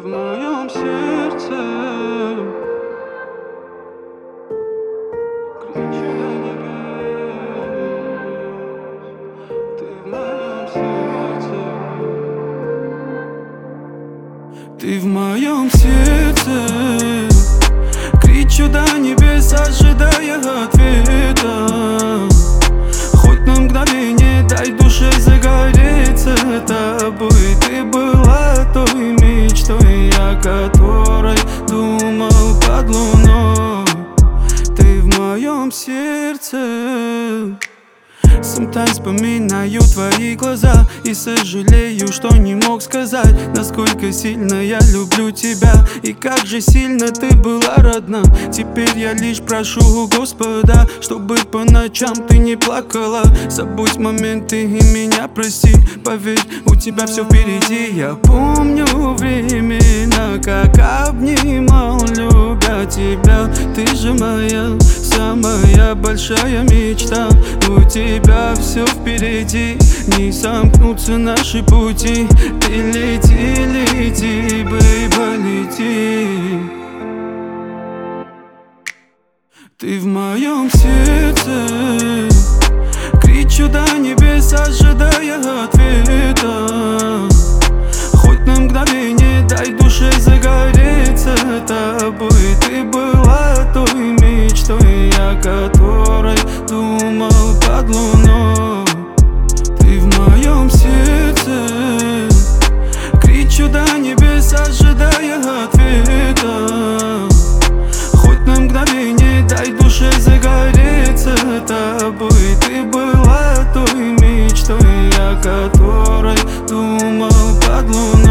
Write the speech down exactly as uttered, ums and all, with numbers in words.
в моем сердце. Кричу до небес. Ты в моем сердце. Ты в моем сердце. Кричу до небес, ожидая ответа. Хоть на мгновение дай душе загореться тобой. Ты была той мечтой, о которой думал под луной. Ты в моем сердце. Sometimes вспоминаю твои глаза и сожалею, что не мог сказать, насколько сильно я люблю тебя и как же сильно ты была родна. Теперь я лишь прошу у Господа, чтобы по ночам ты не плакала. Забудь моменты и меня прости. Поверь, у тебя все впереди. Я помню времена, как обнимал, любя тебя. Ты же моя самая большая мечта. У тебя все впереди, не сомкнутся наши пути. Ты лети, лети, бейба, лети. Ты в моем сердце. Кричу до небес, ожидая ответа. Хоть на мгновение дай душе загореться тобой. Ты была той мечтой, о которой думал под луной. Ты в моем сердце. Кричу до небес, ожидая ответа. Хоть на мгновение дай душе загореться тобой. Ты была той мечтой, о которой думал под луной.